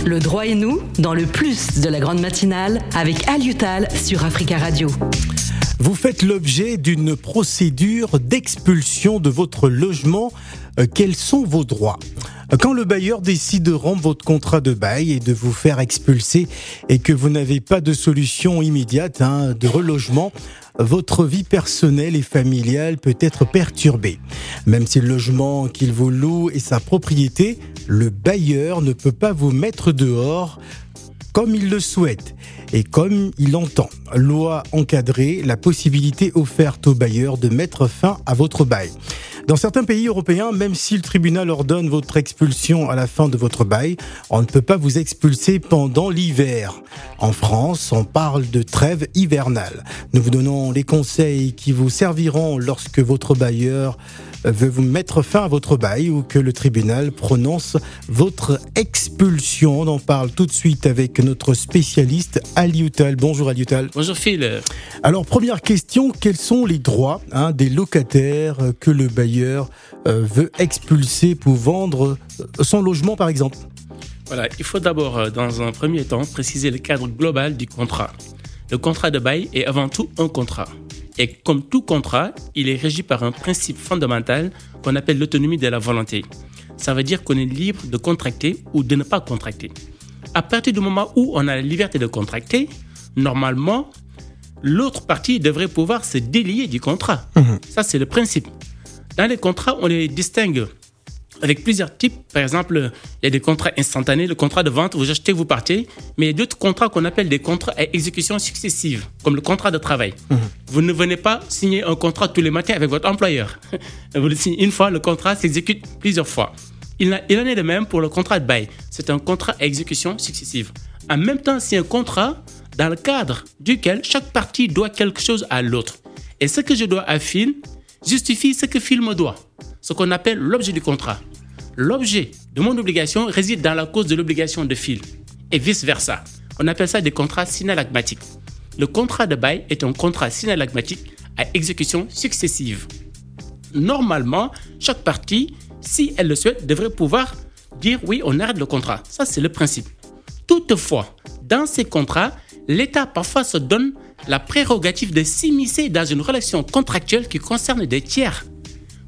Le droit et nous, dans le plus de la grande matinale, avec Alioutal sur Africa Radio. Vous faites l'objet d'une procédure d'expulsion de votre logement. Quels sont vos droits ? Quand le bailleur décide de rompre votre contrat de bail et de vous faire expulser et que vous n'avez pas de solution immédiate de relogement, votre vie personnelle et familiale peut être perturbée. Même si le logement qu'il vous loue est sa propriété, le bailleur ne peut pas vous mettre dehors comme il le souhaite et comme il entend. Loi encadrée, la possibilité offerte au bailleur de mettre fin à votre bail. Dans certains pays européens, même si le tribunal ordonne votre expulsion à la fin de votre bail, on ne peut pas vous expulser pendant l'hiver. En France, on parle de trêve hivernale. Nous vous donnons les conseils qui vous serviront lorsque votre bailleur veut vous mettre fin à votre bail ou que le tribunal prononce votre expulsion. On en parle tout de suite avec notre spécialiste Alioutal. Bonjour Alioutal. Bonjour Phil. Alors première question, quels sont les droits des locataires que le bailleur veut expulser pour vendre son logement par exemple ? Voilà, il faut d'abord dans un premier temps préciser le cadre global du contrat. Le contrat de bail est avant tout un contrat. Et comme tout contrat, il est régi par un principe fondamental qu'on appelle l'autonomie de la volonté. Ça veut dire qu'on est libre de contracter ou de ne pas contracter. À partir du moment où on a la liberté de contracter, normalement, l'autre partie devrait pouvoir se délier du contrat. Ça, c'est le principe. Dans les contrats, on les distingue avec plusieurs types. Par exemple, il y a des contrats instantanés, le contrat de vente, vous achetez, vous partez. Mais il y a d'autres contrats qu'on appelle des contrats à exécution successive, comme le contrat de travail. Vous ne venez pas signer un contrat tous les matins avec votre employeur. Vous le signez une fois, le contrat s'exécute plusieurs fois. Il en est de même pour le contrat de bail. C'est un contrat à exécution successive. En même temps, c'est un contrat dans le cadre duquel chaque partie doit quelque chose à l'autre. Et ce que je dois à Phil justifie ce que Phil me doit. Ce qu'on appelle l'objet du contrat. L'objet de mon obligation réside dans la cause de l'obligation de Phil et vice-versa. On appelle ça des contrats synallagmatiques. Le contrat de bail est un contrat synallagmatique à exécution successive. Normalement, chaque partie, si elle le souhaite, devrait pouvoir dire oui, on arrête le contrat. Ça, c'est le principe. Toutefois, dans ces contrats, l'État parfois se donne la prérogative de s'immiscer dans une relation contractuelle qui concerne des tiers. Pourquoi ?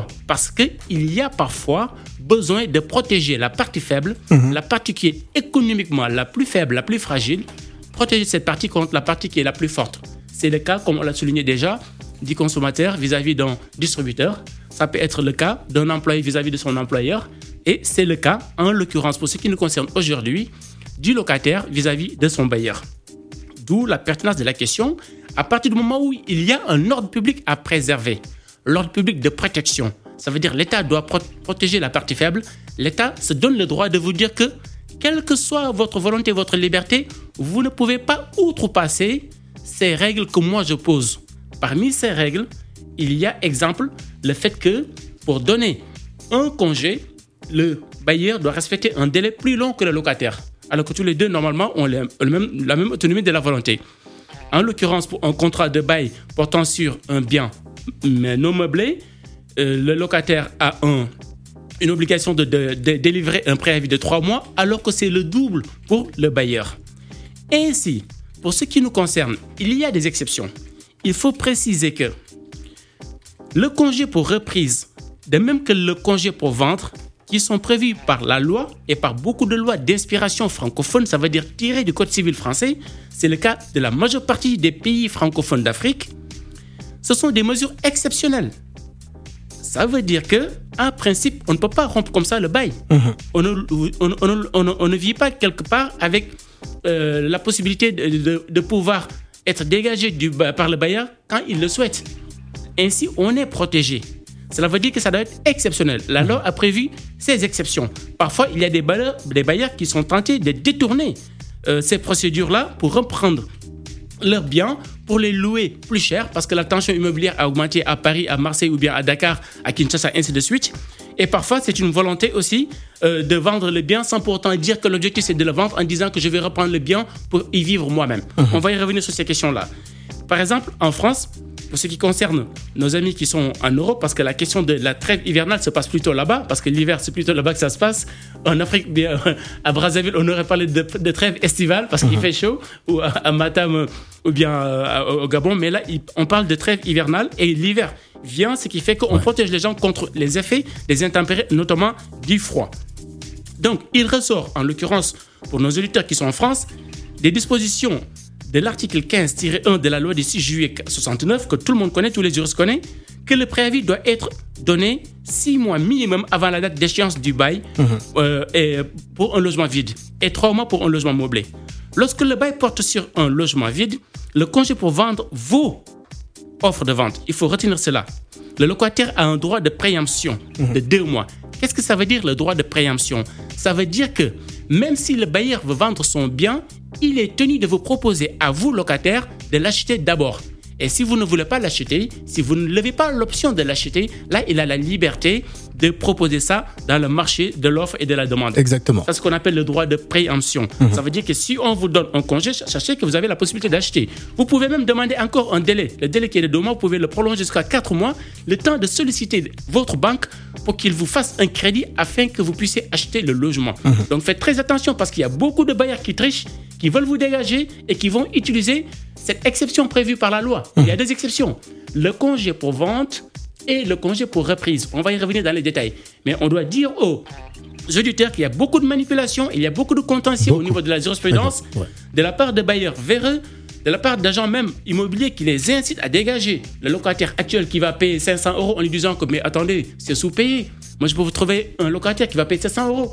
Parce qu'il y a parfois besoin de protéger la partie faible, la partie qui est économiquement la plus faible, la plus fragile, protéger cette partie contre la partie qui est la plus forte. C'est le cas, comme on l'a souligné déjà, du consommateur vis-à-vis d'un distributeur. Ça peut être le cas d'un employé vis-à-vis de son employeur. Et c'est le cas, en l'occurrence, pour ce qui nous concerne aujourd'hui, du locataire vis-à-vis de son bailleur. D'où la pertinence de la question. À partir du moment où il y a un ordre public à préserver, l'ordre public de protection, ça veut dire l'État doit protéger la partie faible. L'État se donne le droit de vous dire que, quelle que soit votre volonté, votre liberté, vous ne pouvez pas outrepasser ces règles que moi je pose. Parmi ces règles, il y a exemple le fait que pour donner un congé, le bailleur doit respecter un délai plus long que le locataire. Alors que tous les deux, normalement, ont la même autonomie de la volonté. En l'occurrence, pour un contrat de bail portant sur un bien mais non meublé, le locataire a une obligation de délivrer un préavis de 3 mois, alors que c'est le double pour le bailleur. Ainsi, pour ce qui nous concerne, il y a des exceptions. Il faut préciser que le congé pour reprise, de même que le congé pour vente, qui sont prévus par la loi et par beaucoup de lois d'inspiration francophone, ça veut dire tirées du Code civil français, c'est le cas de la majeure partie des pays francophones d'Afrique, ce sont des mesures exceptionnelles. Ça veut dire qu'en principe, on ne peut pas rompre comme ça le bail. On ne vit pas quelque part avec la possibilité de pouvoir être dégagé par le bailleur quand il le souhaite. Ainsi, on est protégé. Cela veut dire que ça doit être exceptionnel. La loi a prévu ces exceptions. Parfois, il y a des bailleurs qui sont tentés de détourner ces procédures-là pour reprendre leurs biens, pour les louer plus cher, parce que la tension immobilière a augmenté à Paris, à Marseille ou bien à Dakar, à Kinshasa, ainsi de suite. Et parfois, c'est une volonté aussi de vendre le bien sans pour autant dire que l'objectif, c'est de le vendre en disant que je vais reprendre le bien pour y vivre moi-même. On va y revenir sur ces questions-là. Par exemple, en France, pour ce qui concerne nos amis qui sont en Europe, parce que la question de la trêve hivernale se passe plutôt là-bas, parce que l'hiver, c'est plutôt là-bas que ça se passe. En Afrique, bien, à Brazzaville, on aurait parlé de trêve estivale, parce qu'il fait chaud, ou à Matam, ou bien au Gabon. Mais là, on parle de trêve hivernale, et l'hiver vient, ce qui fait qu'on protège les gens contre les effets des intempéries, notamment du froid. Donc, il ressort, en l'occurrence, pour nos auditeurs qui sont en France, des dispositions de l'article 15-1 de la loi du 6 juillet 69, que tout le monde connaît, tous les juristes connaissent, que le préavis doit être donné 6 mois minimum avant la date d'échéance du bail et pour un logement vide et 3 mois pour un logement meublé. Lorsque le bail porte sur un logement vide, le congé pour vendre vaut offre de vente. Il faut retenir cela. Le locataire a un droit de préemption de 2 mois. Qu'est-ce que ça veut dire, le droit de préemption? Ça veut dire que même si le bailleur veut vendre son bien, il est tenu de vous proposer à vous, locataire, de l'acheter d'abord. Et si vous ne voulez pas l'acheter, si vous ne levez pas l'option de l'acheter, là, il a la liberté de proposer ça dans le marché de l'offre et de la demande. Exactement. C'est ce qu'on appelle le droit de préemption. Ça veut dire que si on vous donne un congé, sachez que vous avez la possibilité d'acheter. Vous pouvez même demander encore un délai. Le délai qui est de 2 mois, vous pouvez le prolonger jusqu'à 4 mois, le temps de solliciter votre banque pour qu'il vous fasse un crédit afin que vous puissiez acheter le logement. Donc faites très attention parce qu'il y a beaucoup de bailleurs qui trichent, qui veulent vous dégager et qui vont utiliser cette exception prévue par la loi. Il y a 2 exceptions. Le congé pour vente et le congé pour reprise. On va y revenir dans les détails. Mais on doit dire aux auditeurs qu'il y a beaucoup de manipulations, il y a beaucoup de contentieux au niveau de la jurisprudence, de la part de bailleurs véreux, de la part d'agents même immobiliers qui les incitent à dégager le locataire actuel qui va payer 500 € en lui disant que mais attendez, c'est sous-payé. Moi, je peux vous trouver un locataire qui va payer 700 €.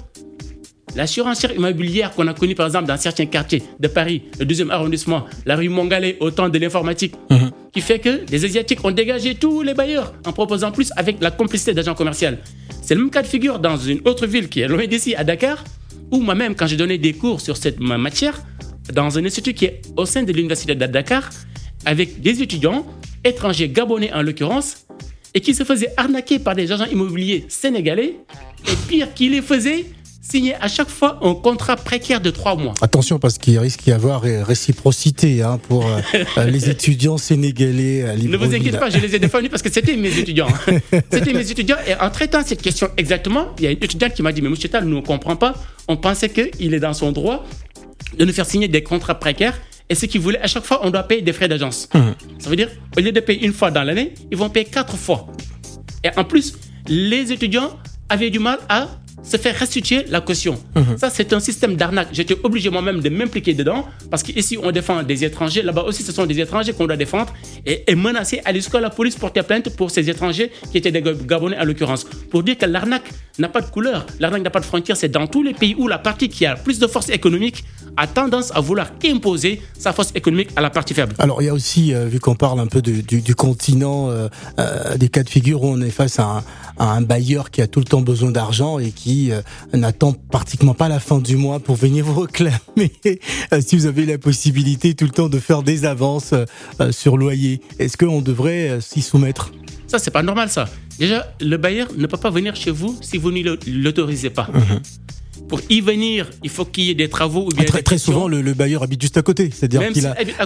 La surenchère immobilière qu'on a connue par exemple dans certains quartiers de Paris, le 2e arrondissement, la rue Montgallet, au temps de l'informatique, qui fait que les Asiatiques ont dégagé tous les bailleurs en proposant plus avec la complicité d'agents commerciaux. C'est le même cas de figure dans une autre ville qui est loin d'ici, à Dakar, où moi-même, quand j'ai donné des cours sur cette matière, dans un institut qui est au sein de l'université de Dakar, avec des étudiants étrangers, gabonais en l'occurrence, et qui se faisaient arnaquer par des agents immobiliers sénégalais, et pire, qui les faisaient signer à chaque fois un contrat précaire de 3 mois. Attention, parce qu'il risque d'y avoir réciprocité pour les étudiants sénégalais à Libreville. Ne vous inquiétez pas, je les ai défendus parce que c'était mes étudiants. C'était mes étudiants. Et en traitant cette question exactement, il y a une étudiante qui m'a dit « Mais monsieur Tal, nous ne comprenons pas. On pensait qu'il est dans son droit de nous faire signer des contrats précaires. Et ce qu'il voulait, à chaque fois, on doit payer des frais d'agence. Ça veut dire, au lieu de payer une fois dans l'année, ils vont payer 4 fois. Et en plus, les étudiants avaient du mal à se faire restituer la caution. Ça, c'est un système d'arnaque. J'étais obligé moi-même de m'impliquer dedans parce qu'ici, on défend des étrangers. Là-bas aussi, ce sont des étrangers qu'on doit défendre et menacer, aller jusqu'à la police porter plainte pour ces étrangers qui étaient des Gabonais en l'occurrence. Pour dire que l'arnaque n'a pas de couleur, l'arnaque n'a pas de frontière. C'est dans tous les pays où la partie qui a plus de force économique a tendance à vouloir imposer sa force économique à la partie faible. Alors, il y a aussi, vu qu'on parle un peu du continent, des cas de figure où on est face à un bailleur qui a tout le temps besoin d'argent et qui n'attend pratiquement pas la fin du mois pour venir vous réclamer si vous avez la possibilité tout le temps de faire des avances sur loyer. Est-ce qu'on devrait s'y soumettre ? Ça, c'est pas normal, ça. Déjà, le bailleur ne peut pas venir chez vous si vous ne l'autorisez pas. Pour y venir, il faut qu'il y ait des travaux ou bien très souvent, le bailleur habite juste à côté. C'est-à-dire même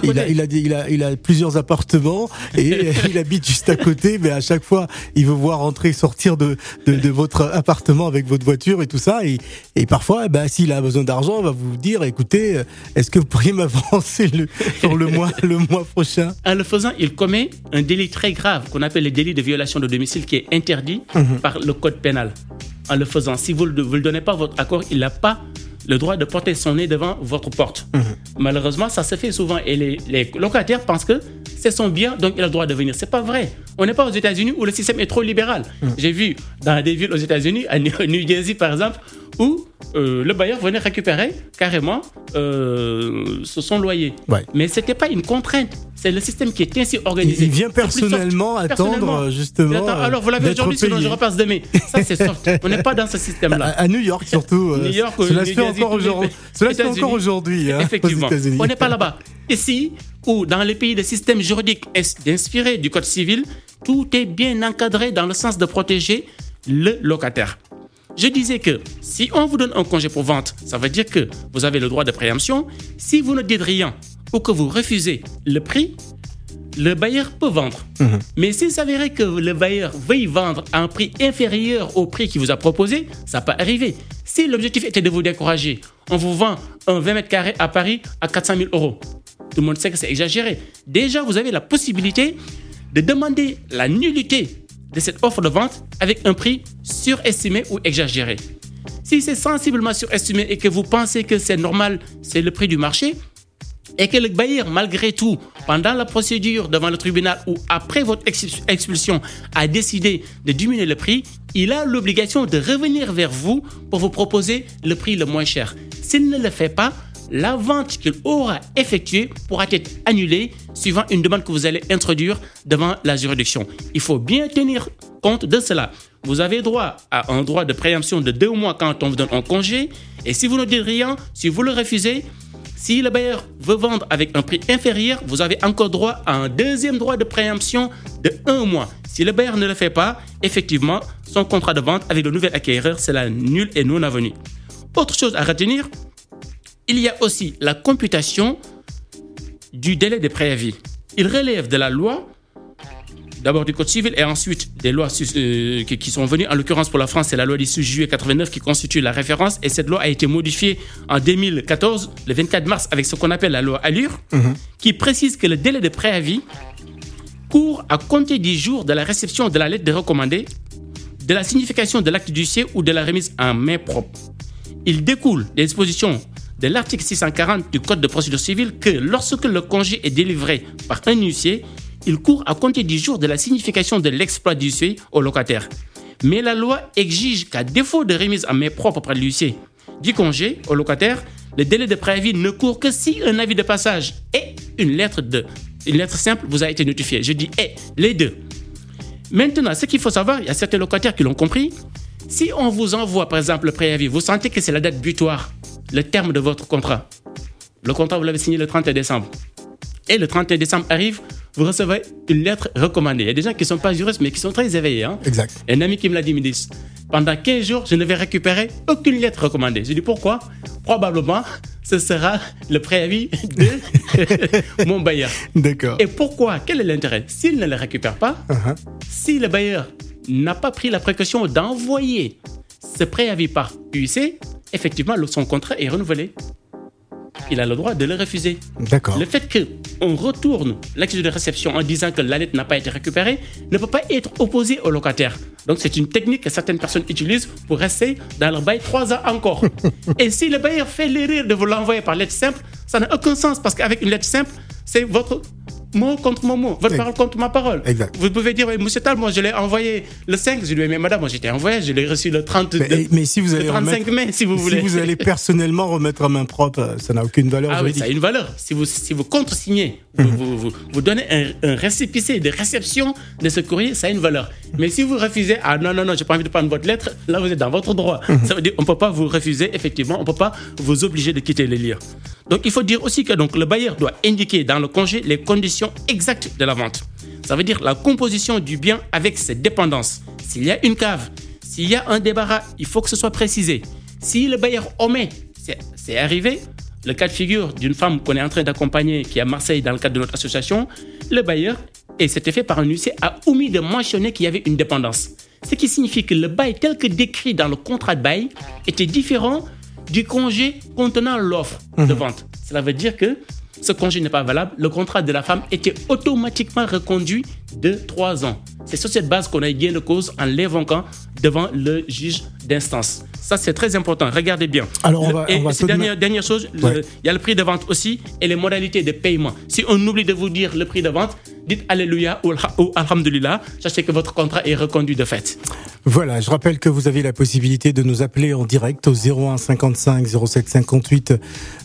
qu'il a plusieurs appartements et il habite juste à côté, mais à chaque fois, il veut voir entrer, sortir de votre appartement avec votre voiture et tout ça. Et parfois, s'il a besoin d'argent, il va vous dire, écoutez, est-ce que vous pourriez m'avancer pour le mois prochain ? En le faisant, il commet un délit très grave qu'on appelle le délit de violation de domicile qui est interdit par le code pénal. En le faisant, si vous ne le donnez pas votre accord, il n'a pas le droit de porter son nez devant votre porte. Malheureusement, ça se fait souvent et les locataires pensent que c'est son bien, donc il a le droit de venir. C'est pas vrai. On n'est pas aux États-Unis où le système est trop libéral. J'ai vu dans des villes aux États-Unis, à New Jersey par exemple, où le bailleur venait récupérer carrément son loyer. Mais ce n'était pas une contrainte. C'est le système qui est ainsi organisé. Il vient personnellement attendre justement. Alors vous l'avez aujourd'hui, sinon je repasse demain. Ça c'est soft. On n'est pas dans ce système-là. À New York surtout. New York, cela se fait encore aujourd'hui. Effectivement. On n'est pas là-bas. Ici, ou dans les pays de système juridique inspiré du code civil, tout est bien encadré dans le sens de protéger le locataire. Je disais que si on vous donne un congé pour vente, ça veut dire que vous avez le droit de préemption. Si vous ne dites rien ou que vous refusez le prix, le bailleur peut vendre. Mais s'il s'avérait que le bailleur veuille vendre à un prix inférieur au prix qu'il vous a proposé, ça peut arriver. Si l'objectif était de vous décourager, on vous vend un 20 mètres carrés à Paris à 400 000 €. Tout le monde sait que c'est exagéré. Déjà, vous avez la possibilité de demander la nullité de cette offre de vente avec un prix surestimé ou exagéré. Si c'est sensiblement surestimé et que vous pensez que c'est normal, c'est le prix du marché, et que le bailleur, malgré tout, pendant la procédure devant le tribunal ou après votre expulsion, a décidé de diminuer le prix, il a l'obligation de revenir vers vous pour vous proposer le prix le moins cher. S'il ne le fait pas, la vente qu'il aura effectuée pourra être annulée suivant une demande que vous allez introduire devant la juridiction. Il faut bien tenir compte de cela. Vous avez droit à un droit de préemption de 2 mois quand on vous donne un congé. Et si vous ne dites rien, si vous le refusez, si le bailleur veut vendre avec un prix inférieur, vous avez encore droit à un deuxième droit de préemption de 1 mois. Si le bailleur ne le fait pas, effectivement, son contrat de vente avec le nouvel acquéreur sera nul et non avenu. Autre chose à retenir, il y a aussi la computation du délai de préavis. Il relève de la loi, d'abord du Code civil et ensuite des lois qui sont venues. En l'occurrence pour la France, c'est la loi du 6 juillet 89 qui constitue la référence. Et cette loi a été modifiée en 2014, le 24 mars, avec ce qu'on appelle la loi Allure, qui précise que le délai de préavis court à compter 10 jours de la réception de la lettre de recommandé, de la signification de l'acte d'huissier ou de la remise en main propre. Il découle des dispositions de l'article 640 du Code de procédure civile que lorsque le congé est délivré par un huissier, il court à compter 10 jours de la signification de l'exploit du huissier au locataire. Mais la loi exige qu'à défaut de remise en main propre par l'huissier du congé au locataire, le délai de préavis ne court que si un avis de passage et une lettre simple vous a été notifié. Je dis les deux. Maintenant, ce qu'il faut savoir, il y a certains locataires qui l'ont compris. Si on vous envoie par exemple le préavis, vous sentez que c'est la date butoir, le terme de votre contrat. Le contrat, vous l'avez signé le 31 décembre. Et le 31 décembre arrive, vous recevez une lettre recommandée. Il y a des gens qui ne sont pas juristes, mais qui sont très éveillés. Exact. Un ami qui me l'a dit, me dit, pendant 15 jours, je ne vais récupérer aucune lettre recommandée. Je dis, pourquoi ? Probablement, ce sera le préavis de mon bailleur. D'accord. Et pourquoi ? Quel est l'intérêt ? S'il ne le récupère pas, si le bailleur n'a pas pris la précaution d'envoyer ce préavis par huissier, effectivement, son contrat est renouvelé. Il a le droit de le refuser. D'accord. Le fait qu'on retourne l'acte de réception en disant que la lettre n'a pas été récupérée ne peut pas être opposé au locataire. Donc c'est une technique que certaines personnes utilisent pour rester dans leur bail 3 ans encore. Et si le bailleur fait l'erreur de vous l'envoyer par lettre simple, ça n'a aucun sens parce qu'avec une lettre simple, c'est votre mot contre mon mot, votre parole contre ma parole. Exact. Vous pouvez dire, monsieur Tal, moi je l'ai envoyé le 5, je lui ai dit, mais madame, moi j'étais en voyage, je l'ai reçu le 30, mais si vous allez le 35 mai, si vous voulez. Si vous allez personnellement remettre à main propre, ça n'a aucune valeur juridique. Oui, ça a une valeur. Si vous contre-signez, vous donnez un récépissé de réception de ce courrier, ça a une valeur. Mais si vous refusez, non, j'ai pas envie de prendre votre lettre, là vous êtes dans votre droit. Ça veut dire on peut pas vous refuser, effectivement, on peut pas vous obliger de quitter les lieux. Donc il faut dire aussi que le bailleur doit indiquer dans le congé les conditions exactes de la vente. Ça veut dire la composition du bien avec ses dépendances. S'il y a une cave, s'il y a un débarras, il faut que ce soit précisé. Si le bailleur omet, c'est arrivé, le cas de figure d'une femme qu'on est en train d'accompagner qui est à Marseille dans le cadre de notre association, le bailleur, et c'était fait par un huissier, a omis de mentionner qu'il y avait une dépendance. Ce qui signifie que le bail tel que décrit dans le contrat de bail était différent du congé contenant l'offre de vente. Cela veut dire que ce congé n'est pas valable. Le contrat de la femme était automatiquement reconduit de 3 ans. C'est sur cette base qu'on a eu gain de cause en l'évoquant devant le juge d'instance. Ça, c'est très important. Regardez bien. Alors, dernière chose, il y a le prix de vente aussi et les modalités de paiement. Si on oublie de vous dire le prix de vente, dites Alléluia ou Alhamdulillah. Sachez que votre contrat est reconduit de fait. Voilà, je rappelle que vous avez la possibilité de nous appeler en direct au 01 55 07 58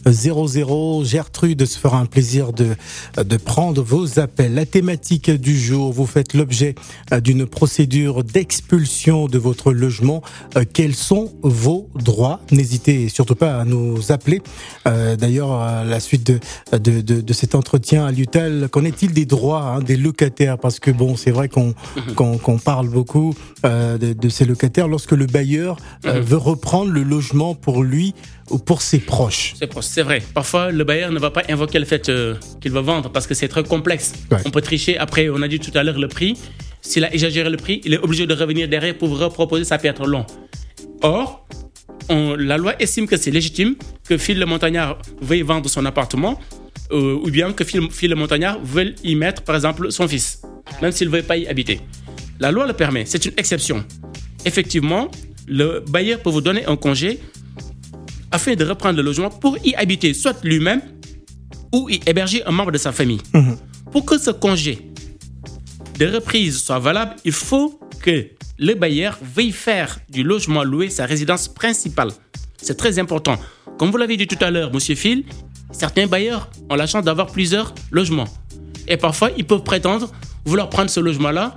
00. Gertrude se fera un plaisir de prendre vos appels. La thématique du jour, vous faites l'objet d'une procédure d'expulsion de votre logement. Quels sont vos droits ? N'hésitez surtout pas à nous appeler. D'ailleurs, à la suite de cet entretien à l'UTAL, qu'en est-il des droits hein, des locataires, parce que bon, c'est vrai qu'on parle beaucoup de ces locataires lorsque le bailleur veut reprendre le logement pour lui ou pour ses proches. C'est vrai. Parfois, le bailleur ne va pas invoquer le fait qu'il va vendre parce que c'est très complexe. Ouais. On peut tricher. Après, on a dit tout à l'heure le prix. S'il a exagéré le prix, il est obligé de revenir derrière pour vous reproposer. Ça peut être long. Or, la loi estime que c'est légitime que Phil le Montagnard veuille vendre son appartement ou bien que Phil le Montagnard veuille y mettre, par exemple, son fils, même s'il ne veut pas y habiter. La loi le permet. C'est une exception. Effectivement, le bailleur peut vous donner un congé afin de reprendre le logement pour y habiter, soit lui-même ou y héberger un membre de sa famille. Pour que ce congé de reprise soit valable, il faut que le bailleur veuille faire du logement loué sa résidence principale. C'est très important. Comme vous l'avez dit tout à l'heure, monsieur Phil, certains bailleurs ont la chance d'avoir plusieurs logements. Et parfois, ils peuvent prétendre vouloir prendre ce logement-là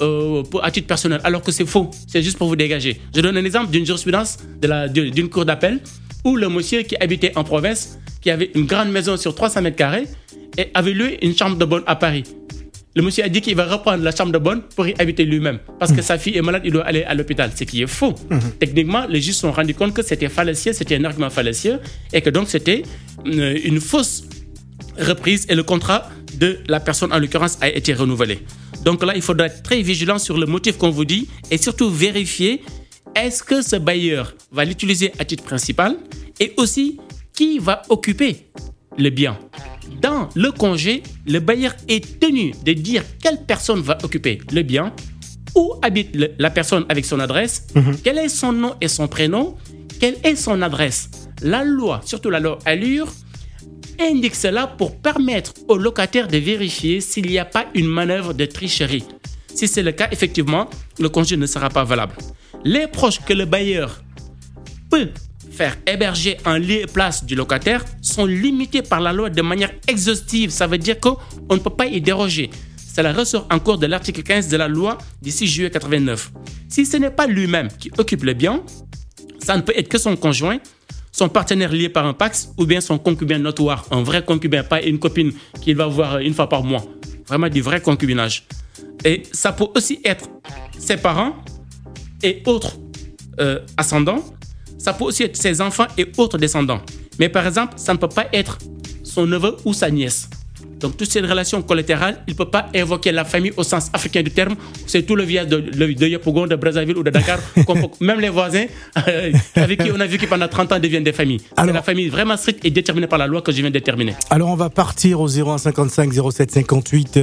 à titre personnel, alors que c'est faux. C'est juste pour vous dégager. Je donne un exemple d'une jurisprudence d'une cour d'appel où le monsieur qui habitait en province, qui avait une grande maison sur 300 mètres carrés, et avait loué une chambre de bonne à Paris. Le monsieur a dit qu'il va reprendre la chambre de bonne pour y habiter lui-même. Parce que sa fille est malade, il doit aller à l'hôpital. Ce qui est faux. Techniquement, les juges se sont rendus compte que c'était fallacieux, c'était un argument fallacieux, et que donc c'était une fausse reprise, et le contrat de la personne, en l'occurrence, a été renouvelé. Donc là, il faudra être très vigilant sur le motif qu'on vous dit, et surtout vérifier est-ce que ce bailleur va l'utiliser à titre principal, et aussi qui va occuper le bien. Dans le congé, le bailleur est tenu de dire quelle personne va occuper le bien, où habite la personne avec son adresse, quel est son nom et son prénom, quelle est son adresse. La loi, surtout la loi Allure, indique cela pour permettre aux locataires de vérifier s'il n'y a pas une manœuvre de tricherie. Si c'est le cas, effectivement, le congé ne sera pas valable. Les proches que le bailleur peut faire héberger en lieu et place du locataire sont limités par la loi de manière exhaustive. Ça veut dire qu'on ne peut pas y déroger. Cela ressort encore de l'article 15 de la loi du 6 juillet 89. Si ce n'est pas lui-même qui occupe le bien, ça ne peut être que son conjoint, son partenaire lié par un pacte ou bien son concubin notoire. Un vrai concubin, pas une copine qu'il va voir une fois par mois. Vraiment du vrai concubinage. Et ça peut aussi être ses parents et autres ascendants. Ça peut aussi être ses enfants et autres descendants. Mais par exemple, ça ne peut pas être son neveu ou sa nièce. Donc, toutes ces relations collatérales, il ne peut pas évoquer la famille au sens africain du terme. C'est tout le village de Yopougon, de Brazzaville ou de Dakar. Même les voisins avec qui on a vécu pendant 30 ans deviennent des familles. C'est la famille vraiment stricte et déterminée par la loi que je viens de déterminer. Alors, on va partir au 01 55 07 58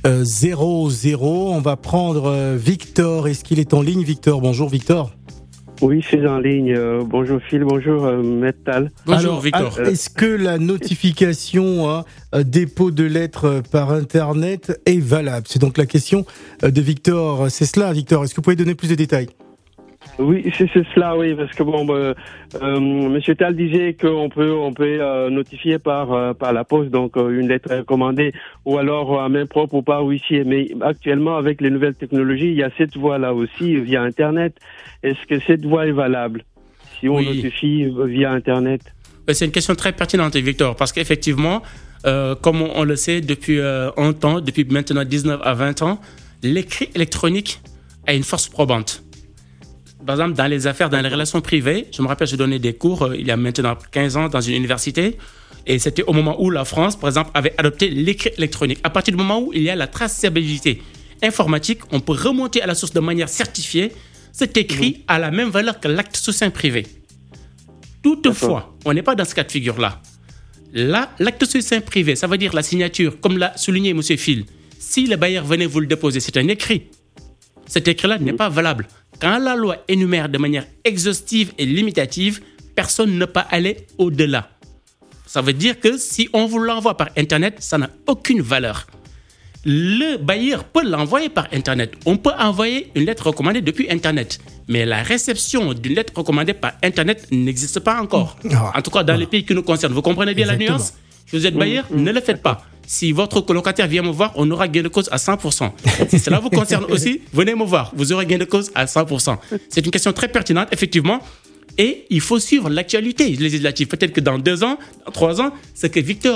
00. On va prendre Victor. Est-ce qu'il est en ligne, Victor? Bonjour, Victor. Oui, je suis en ligne. Bonjour Phil, bonjour Metal. Bonjour Victor. Est-ce que la notification dépôt de lettres par Internet est valable? C'est donc la question de Victor. C'est cela, Victor. Est-ce que vous pouvez donner plus de détails? Oui, c'est cela, oui, parce que Monsieur Tal disait qu'on peut notifier par la poste, donc une lettre recommandée, ou alors à main propre ou par huissier. Mais actuellement, avec les nouvelles technologies, il y a cette voie-là aussi via Internet. Est-ce que cette voie est valable si on notifie via Internet? C'est une question très pertinente, Victor, parce qu'effectivement, comme on le sait depuis un temps, depuis maintenant 19 à 20 ans, l'écrit électronique a une force probante. Par exemple, dans les affaires, dans les relations privées, je me rappelle, je donnais des cours il y a maintenant 15 ans dans une université, et c'était au moment où la France, par exemple, avait adopté l'écrit électronique. À partir du moment où il y a la traçabilité informatique, on peut remonter à la source de manière certifiée. Cet écrit a la même valeur que l'acte sous seing privé. Toutefois, on n'est pas dans ce cas de figure-là. Là, l'acte sous seing privé, ça veut dire la signature, comme l'a souligné M. Phil. Si le bailleur venait vous le déposer, c'est un écrit. Cet écrit-là n'est pas valable. Quand la loi énumère de manière exhaustive et limitative, personne ne peut aller au-delà. Ça veut dire que si on vous l'envoie par Internet, ça n'a aucune valeur. Le bailleur peut l'envoyer par Internet. On peut envoyer une lettre recommandée depuis Internet. Mais la réception d'une lettre recommandée par Internet n'existe pas encore. En tout cas, dans les pays qui nous concernent. Vous comprenez bien la nuance? Si vous êtes bailleur, ne le faites pas. Si votre colocataire vient me voir, on aura gain de cause à 100%. Si cela vous concerne aussi, venez me voir. Vous aurez gain de cause à 100%. C'est une question très pertinente, effectivement. Et il faut suivre l'actualité législative. Peut-être que dans 2 ans, dans 3 ans, ce que Victor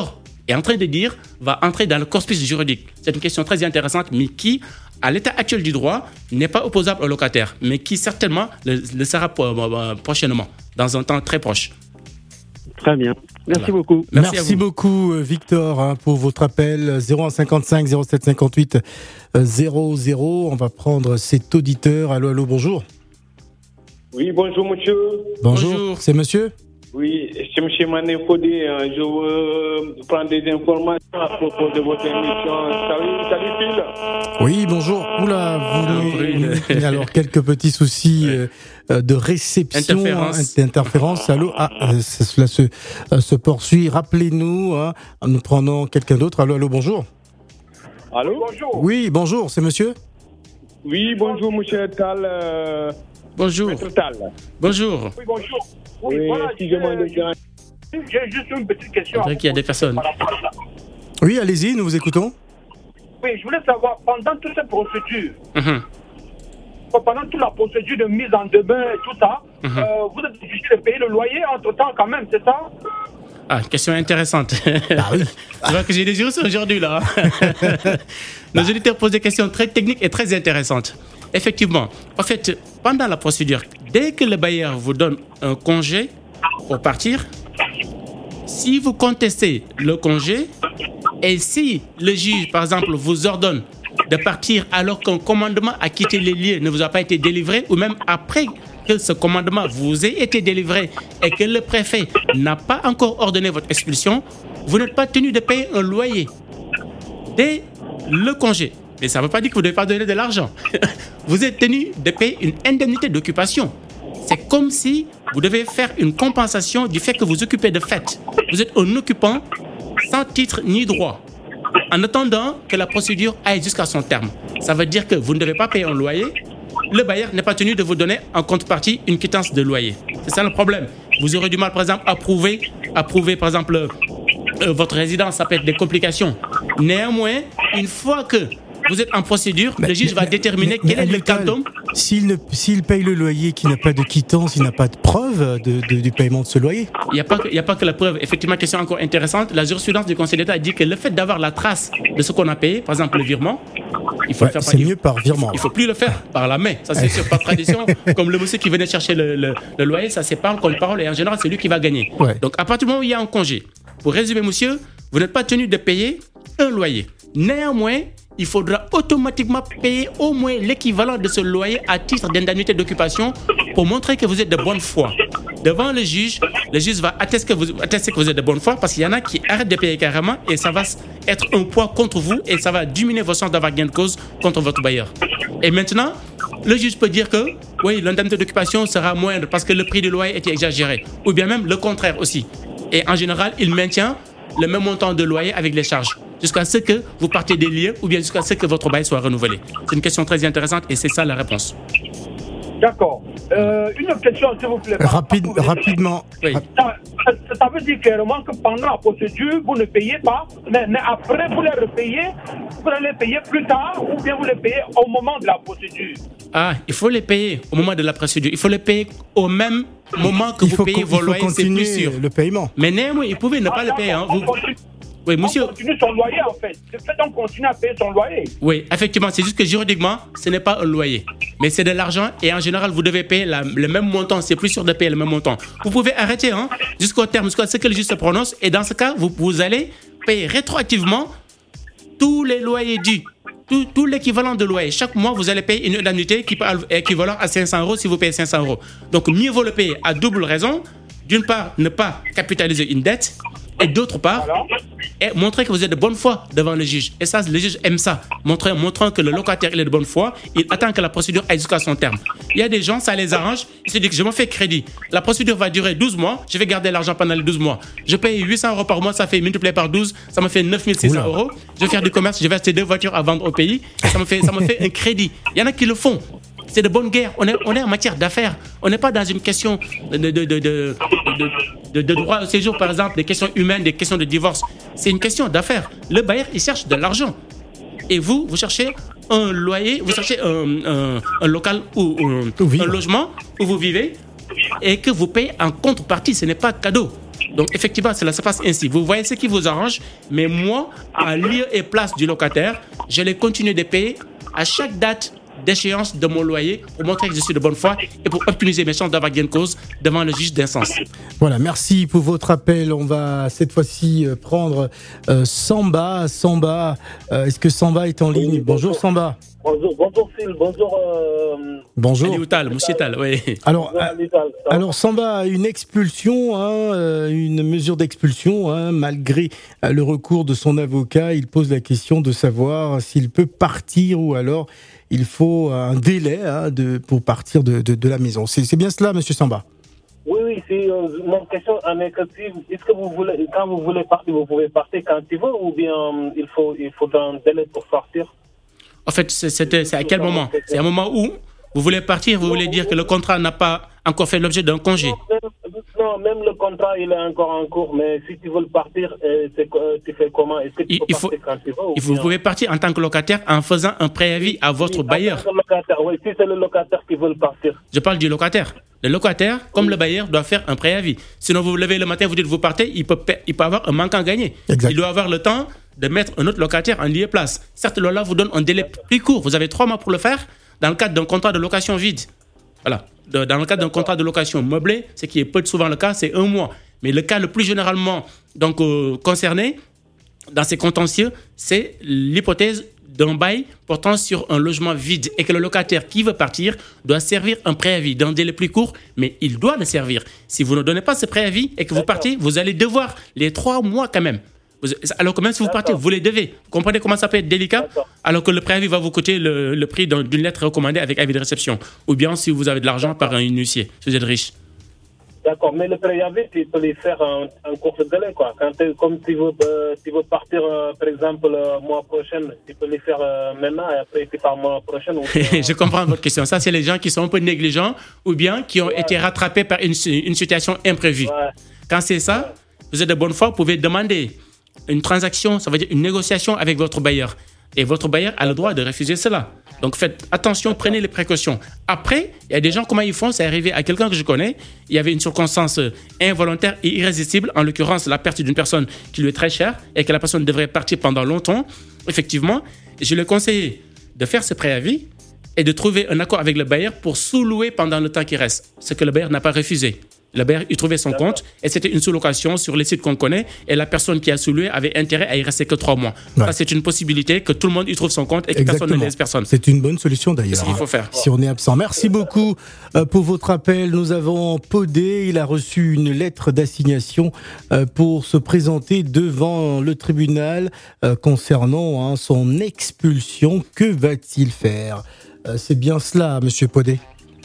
est en train de dire va entrer dans le corpus juridique. C'est une question très intéressante, mais qui, à l'état actuel du droit, n'est pas opposable au locataire, mais qui certainement le sera prochainement, dans un temps très proche. Très bien. Merci beaucoup. Merci beaucoup, Victor, pour votre appel. 0155 07 58 00. On va prendre cet auditeur. Allô, bonjour. Oui, bonjour, monsieur. Bonjour. C'est monsieur? Oui, c'est monsieur Mané Kodé. Je veux prendre des informations à propos de votre émission. Salut Phil. Oui, bonjour. Oula, alors quelques petits soucis de réception, d'interférence. Allô, cela se poursuit. Rappelez-nous, nous prenons quelqu'un d'autre. Allô, bonjour. Allô, bonjour. Oui, bonjour, c'est monsieur? Oui, bonjour, monsieur Tal. Bonjour. Tal. Bonjour. Oui, bonjour. Oui, voilà, excusez-moi, j'ai juste une petite question. On dirait qu'il y a des personnes. Oui, allez-y, nous vous écoutons. Oui, je voulais savoir, pendant toute cette procédure, pendant toute la procédure de mise en demeure et tout ça, vous êtes obligé de payer le loyer entre-temps quand même, c'est ça? Ah, question intéressante. Ah oui. Tu vois que j'ai des yeux aujourd'hui là. Nos auditeurs posent des questions très techniques et très intéressantes. Effectivement, en fait, pendant la procédure, dès que le bailleur vous donne un congé pour partir, si vous contestez le congé et si le juge, par exemple, vous ordonne de partir alors qu'un commandement à quitter les lieux ne vous a pas été délivré, ou même après que ce commandement vous ait été délivré et que le préfet n'a pas encore ordonné votre expulsion, vous n'êtes pas tenu de payer un loyer dès le congé. Mais ça ne veut pas dire que vous ne devez pas donner de l'argent. Vous êtes tenu de payer une indemnité d'occupation. C'est comme si vous devez faire une compensation du fait que vous occupez de fait. Vous êtes un occupant sans titre ni droit, en attendant que la procédure aille jusqu'à son terme. Ça veut dire que vous ne devez pas payer un loyer. Le bailleur n'est pas tenu de vous donner en contrepartie une quittance de loyer. C'est ça le problème. Vous aurez du mal, par exemple, à prouver par exemple, votre résidence. Ça peut être des complications. Néanmoins, une fois que vous êtes en procédure, le juge va déterminer quel est le quantum. S'il paye le loyer, qu'il n'a pas de quittance, il n'a pas de preuve du paiement de ce loyer. Il n'y a pas que la preuve. Effectivement, question encore intéressante. La jurisprudence du Conseil d'État dit que le fait d'avoir la trace de ce qu'on a payé, par exemple le virement, il faut le faire c'est mieux par virement. Il ne faut plus le faire par la main. Ça, c'est sûr, par tradition. Comme le monsieur qui venait chercher le loyer, ça c'est parole contre parole et en général, c'est lui qui va gagner. Ouais. Donc, à partir du moment où il y a un congé, pour résumer, monsieur, vous n'êtes pas tenu de payer un loyer. Néanmoins, il faudra automatiquement payer au moins l'équivalent de ce loyer à titre d'indemnité d'occupation pour montrer que vous êtes de bonne foi. Devant le juge va attester que vous êtes de bonne foi parce qu'il y en a qui arrêtent de payer carrément et ça va être un poids contre vous et ça va diminuer vos chances d'avoir gain de cause contre votre bailleur. Et maintenant, le juge peut dire que oui, l'indemnité d'occupation sera moindre parce que le prix du loyer était exagéré. Ou bien même le contraire aussi. Et en général, il maintient le même montant de loyer avec les charges, jusqu'à ce que vous partez des lieux ou bien jusqu'à ce que votre bail soit renouvelé. C'est une question très intéressante et c'est ça la réponse. D'accord. Une autre question, s'il vous plaît. Rapidement. Oui. Ça veut dire clairement que pendant la procédure, vous ne payez pas, mais après, vous les repayez, vous allez payer plus tard ou bien vous les payez au moment de la procédure. Ah, il faut les payer au moment de la procédure. Il faut les payer au même moment que vous payez vos loyers, c'est plus sûr. Le paiement. Mais néanmoins, vous pouvez ne pas le payer. Hein. Oui, monsieur. On continue son loyer, en fait. Le fait qu'on continue à payer son loyer. Oui, effectivement, c'est juste que juridiquement, ce n'est pas un loyer. Mais c'est de l'argent et en général, vous devez payer le même montant. C'est plus sûr de payer le même montant. Vous pouvez arrêter jusqu'au terme, jusqu'à ce que le juge se prononce. Et dans ce cas, vous allez payer rétroactivement tous les loyers dus. Tout l'équivalent de loyer. Chaque mois, vous allez payer une indemnité qui peut être équivalent à 500 € si vous payez 500 €. Donc, mieux vaut le payer à double raison. D'une part, ne pas capitaliser une dette. Et d'autre part, montrer que vous êtes de bonne foi devant le juge. Et ça, le juge aime ça. Montrant que le locataire il est de bonne foi, il attend que la procédure aille jusqu'à son terme. Il y a des gens, ça les arrange. Ils se disent que je me fais crédit. La procédure va durer 12 mois. Je vais garder l'argent pendant les 12 mois. Je paye 800 € par mois. Ça fait multiplié par 12. Ça me fait 9600 €. Je vais faire du commerce. Je vais acheter 2 voitures à vendre au pays. Ça me fait un crédit. Il y en a qui le font. C'est de bonne guerre. On est en matière d'affaires. On n'est pas dans une question de droit au séjour, par exemple, des questions humaines, des questions de divorce. C'est une question d'affaires. Le bailleur, il cherche de l'argent. Et vous cherchez un loyer, vous cherchez un local ou un logement où vous vivez et que vous payez en contrepartie. Ce n'est pas cadeau. Donc, effectivement, cela se passe ainsi. Vous voyez ce qui vous arrange, mais moi, à lieu et place du locataire, je vais continuer de payer à chaque date d'échéance de mon loyer pour montrer que je suis de bonne foi et pour optimiser mes chances d'avoir gain de cause devant le juge d'instance. Voilà, merci pour votre appel. On va cette fois-ci prendre Samba. Samba, est-ce que Samba est en ligne? Oui, bonjour Samba. Bonjour Phil, bonjour. Bonjour. Alioutal, Monsieur Tal, oui. Alors Samba a une expulsion, une mesure d'expulsion, malgré le recours de son avocat. Il pose la question de savoir s'il peut partir ou alors il faut un délai pour partir de la maison. C'est bien cela, Monsieur Samba? Oui, c'est mon question en négatif. Est-ce que quand vous voulez partir, vous pouvez partir quand il veut ou bien il faut un délai pour sortir? En fait, c'est à quel moment? C'est un moment où vous voulez partir, vous voulez dire que le contrat n'a pas encore fait l'objet d'un congé? Non, même le contrat, il est encore en cours, mais si tu veux partir, tu fais comment? Est-ce que tu peux partir quand tu veux? Vous pouvez partir en tant que locataire en faisant un préavis à votre bailleur. Oui, si c'est le locataire qui veut partir. Je parle du locataire. Le locataire, comme le bailleur, doit faire un préavis. Sinon, vous vous levez le matin, vous dites vous partez, il peut avoir un manquant gagné. Exact. Il doit avoir le temps de mettre un autre locataire en lieu et place. Certes, la loi vous donne un délai plus court. Vous avez 3 mois pour le faire dans le cadre d'un contrat de location vide. Voilà. Dans le cadre d'un contrat de location meublé, ce qui est peu souvent le cas, c'est 1 mois. Mais le cas le plus généralement concerné dans ces contentieux, c'est l'hypothèse d'un bail portant sur un logement vide et que le locataire qui veut partir doit servir un préavis d'un délai plus court, mais il doit le servir. Si vous ne donnez pas ce préavis et que vous partez, vous allez devoir les 3 mois quand même. Alors que même si vous partez, vous les devez. Vous comprenez comment ça peut être délicat? Alors que le préavis va vous coûter le prix d'une lettre recommandée avec avis de réception. Ou bien si vous avez de l'argent par un huissier, si vous êtes riche. D'accord, mais le préavis, tu peux les faire en court délai, quoi. Comme tu veux partir, par exemple, le mois prochain, tu peux les faire maintenant et après tu pars le mois prochain. Je comprends votre question. Ça, c'est les gens qui sont un peu négligents ou bien qui ont été rattrapés par une situation imprévue. Ouais. Quand c'est ça, vous êtes de bonne foi, vous pouvez demander une transaction, ça veut dire une négociation avec votre bailleur. Et votre bailleur a le droit de refuser cela. Donc faites attention, prenez les précautions. Après, il y a des gens, comment ils font? C'est arrivé à quelqu'un que je connais. Il y avait une circonstance involontaire et irrésistible, en l'occurrence la perte d'une personne qui lui est très chère et que la personne devrait partir pendant longtemps. Effectivement, je lui ai conseillé de faire ce préavis et de trouver un accord avec le bailleur pour sous-louer pendant le temps qui reste. Ce que le bailleur n'a pas refusé. Le bailleur y trouvait son compte et c'était une sous-location sur les sites qu'on connaît et la personne qui a sous-loué avait intérêt à y rester que 3 mois. Ouais. Ça, c'est une possibilité que tout le monde y trouve son compte et que personne ne laisse personne. C'est une bonne solution d'ailleurs. C'est ce qu'il faut faire. Si on est absent. Merci beaucoup pour votre appel. Nous avons Podé. Il a reçu une lettre d'assignation pour se présenter devant le tribunal concernant son expulsion. Que va-t-il faire? C'est bien cela, Monsieur Podé.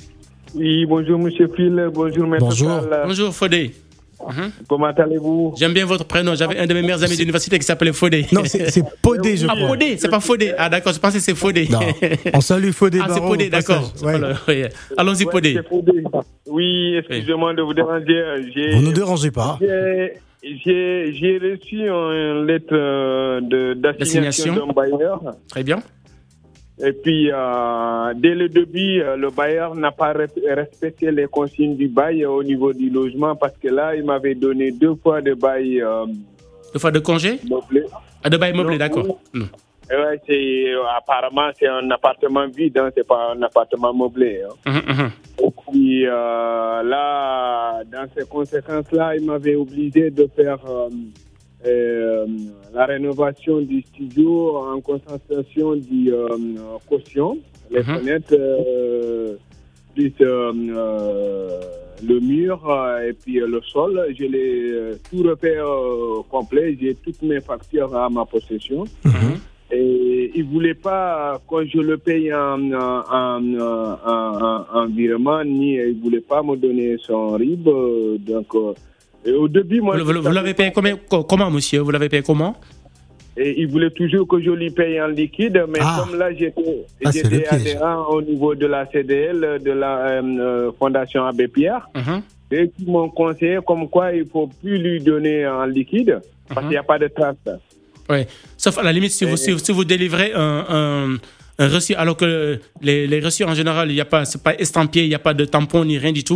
Oui, bonjour Monsieur Phil, bonjour Maître. Bonjour. Bonjour Fodé. Comment allez-vous? J'aime bien votre prénom. J'avais un de mes meilleurs amis d'université qui s'appelait Fodé. Non, c'est Podé, je crois. Ah, Podé, c'est pas Fodé. Ah, d'accord, je pensais que c'est Fodé. Non. On salue Fodé. Ah, c'est Podé, d'accord. Ouais. Alors, oui. Allons-y, Podé. Oui, excusez-moi de vous déranger. Vous ne dérangez pas. J'ai reçu une lettre d'assignation d'un bailleur. Très bien. Et puis, dès le début, le bailleur n'a pas respecté les consignes du bail au niveau du logement parce que là, il m'avait donné 2 fois de bail. 2 fois de congé? Meublé. Ah, de bail meublé, d'accord. Ouais, apparemment, c'est un appartement vide, c'est pas un appartement meublé. Et puis, là, dans ces conséquences-là, il m'avait obligé de faire la rénovation du studio en concentration du caution, les fenêtres, plus le mur et puis le sol. Je l'ai tout refait complet. J'ai toutes mes factures à ma possession. Et il ne voulait pas que je le paye en virement, ni il ne voulait pas me donner son RIB. Donc, et au début, moi... Vous l'avez payé comment, monsieur? Vous l'avez payé comment? Et il voulait toujours que je lui paye en liquide, mais comme là, j'étais adhérent au niveau de la CDL, de la Fondation Abbé Pierre, et qui m'ont conseillé comme quoi il ne faut plus lui donner en liquide, parce qu'il n'y a pas de trace. Oui, sauf à la limite, si vous délivrez un reçu, alors que les reçus en général, c'est pas estampillé, il n'y a pas de tampon ni rien du tout.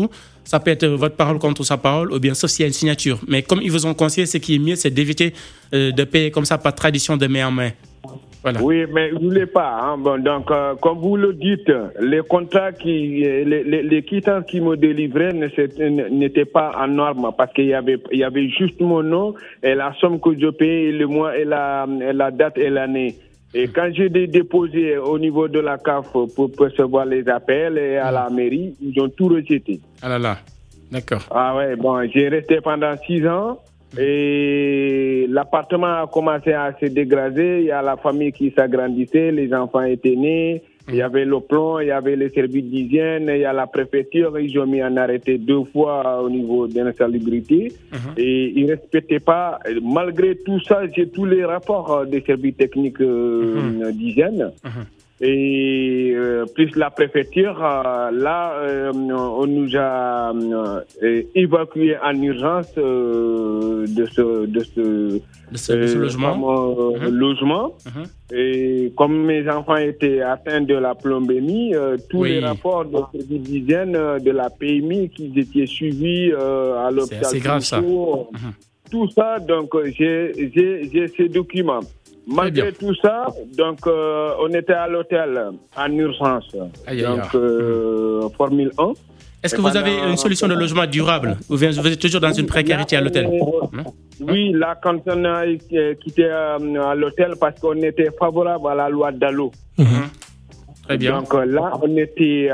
Ça peut être votre parole contre sa parole, ou bien sauf s'il y a une signature. Mais comme ils vous ont conseillé, ce qui est mieux, c'est d'éviter de payer comme ça par tradition de main en main. Voilà. Oui, mais vous ne voulez pas. Hein. Bon, donc, comme vous le dites, les contrats les quittances qui me délivraient n'étaient pas en norme parce qu'il y avait juste mon nom et la somme que je payais, le mois et la date et l'année. Et quand j'ai déposé au niveau de la CAF pour recevoir les appels et à la mairie, ils ont tout rejeté. Ah là là, d'accord. Ah ouais, bon, j'ai resté pendant 6 ans. Et l'appartement a commencé à se dégrader. Il y a la famille qui s'agrandissait, les enfants étaient nés. Il y avait le plomb, il y avait les services d'hygiène, il y a la préfecture. Ils ont mis en arrêté 2 fois au niveau de l'insalubrité. Et ils ne respectaient pas. Malgré tout ça, j'ai tous les rapports des services techniques d'hygiène. Et plus la préfecture, on nous a évacués en urgence de ce logement. Et comme mes enfants étaient atteints de la plombémie, tous les rapports de service d'hygiène de la PMI qui étaient suivis à l'hôpital. C'est assez grave ça. Tout ça, donc j'ai ces documents. Malgré tout ça, donc on était à l'hôtel en urgence. Formule 1. Est-ce que vous avez une solution de logement durable ou vous êtes toujours dans une précarité à l'hôtel? Oui, là, quand on a quitté à l'hôtel, parce qu'on était favorable à la loi Dallot. Très bien. Donc là, on était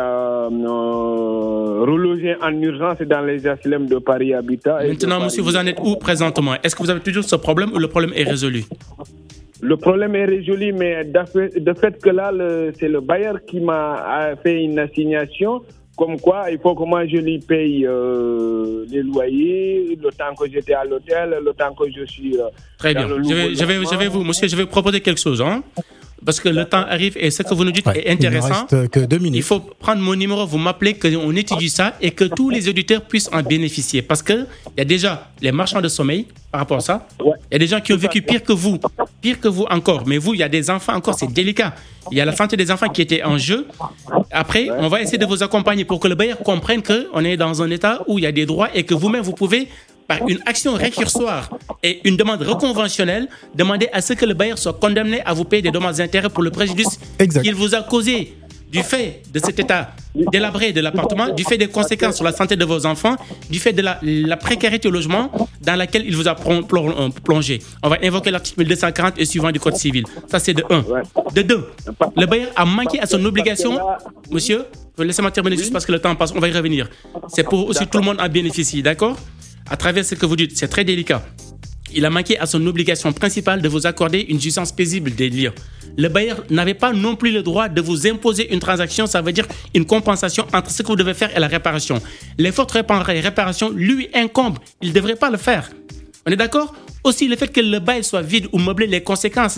relogé en urgence dans les HLM de Paris Habitat. Maintenant, monsieur, vous en êtes où présentement? Est-ce que vous avez toujours ce problème ou le problème est résolu? Le problème est résolu, mais de fait que là, c'est le bailleur qui m'a fait une assignation, comme quoi il faut que moi je lui paye les loyers, le temps que j'étais à l'hôtel, le temps que je suis... Très bien. Je vais proposer quelque chose, hein? Parce que le temps arrive et ce que vous nous dites est intéressant. Il ne reste que 2 minutes. Il faut prendre mon numéro, vous m'appelez, qu'on étudie ça et que tous les auditeurs puissent en bénéficier. Parce qu'il y a déjà les marchands de sommeil par rapport à ça. Il y a des gens qui ont vécu pire que vous encore. Mais vous, il y a des enfants encore, c'est délicat. Il y a la santé des enfants qui était en jeu. Après, on va essayer de vous accompagner pour que le bailleur comprenne qu'on est dans un état où il y a des droits et que vous-même, vous pouvez, par une action récursoire et une demande reconventionnelle, demander à ce que le bailleur soit condamné à vous payer des dommages d'intérêt pour le préjudice qu'il vous a causé du fait de cet état délabré de l'appartement, du fait des conséquences sur la santé de vos enfants, du fait de la précarité au logement dans laquelle il vous a plongé. On va invoquer l'article 1240 et suivant du Code civil. Ça, c'est de 1. De 2, le bailleur a manqué à son obligation. Monsieur, laissez-moi terminer juste parce que le temps passe, on va y revenir. C'est pour aussi tout le monde en bénéficier, d'accord? À travers ce que vous dites, c'est très délicat. Il a manqué à son obligation principale de vous accorder une jouissance paisible des lieux. Le bailleur n'avait pas non plus le droit de vous imposer une transaction, ça veut dire une compensation entre ce que vous devez faire et la réparation. L'effort de réparation lui incombe, il ne devrait pas le faire. On est d'accord? Aussi, le fait que le bail soit vide ou meublé, les conséquences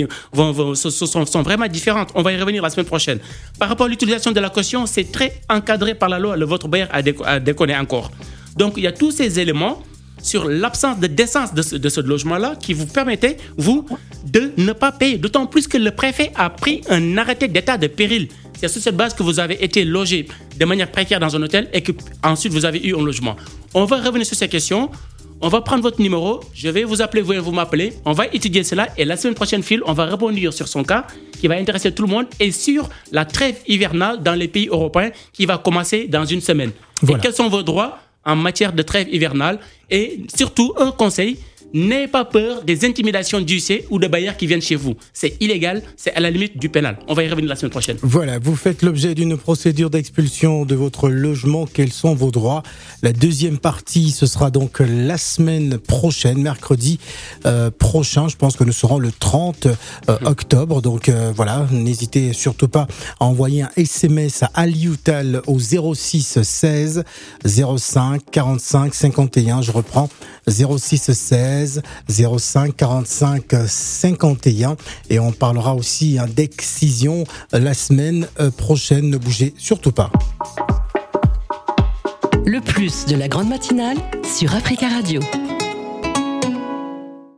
sont vraiment différentes. On va y revenir la semaine prochaine. Par rapport à l'utilisation de la caution, c'est très encadré par la loi. Votre bailleur a déconné encore. Donc, il y a tous ces éléments sur l'absence de décence de ce logement-là qui vous permettait, vous, de ne pas payer. D'autant plus que le préfet a pris un arrêté d'état de péril. C'est sur cette base que vous avez été logé de manière précaire dans un hôtel et que ensuite vous avez eu un logement. On va revenir sur ces questions. On va prendre votre numéro. Je vais vous appeler, vous m'appelez. On va étudier cela et la semaine prochaine, Phil, on va rebondir sur son cas qui va intéresser tout le monde et sur la trêve hivernale dans les pays européens qui va commencer dans une semaine. Voilà. Et quels sont vos droits en matière de trêve hivernale et surtout un conseil, n'ayez pas peur des intimidations d'huissiers ou de bailleurs qui viennent chez vous. C'est illégal, c'est à la limite du pénal. On va y revenir la semaine prochaine. Voilà, vous faites l'objet d'une procédure d'expulsion de votre logement. Quels sont vos droits? La deuxième partie, ce sera donc la semaine prochaine, mercredi prochain. Je pense que nous serons le 30 octobre. Donc voilà, n'hésitez surtout pas à envoyer un SMS à Alioutal au 06 16 05 45 51. Je reprends 06 16 05 45 51 et on parlera aussi d'excision la semaine prochaine. Ne bougez surtout pas. Le plus de la grande matinale sur Africa Radio.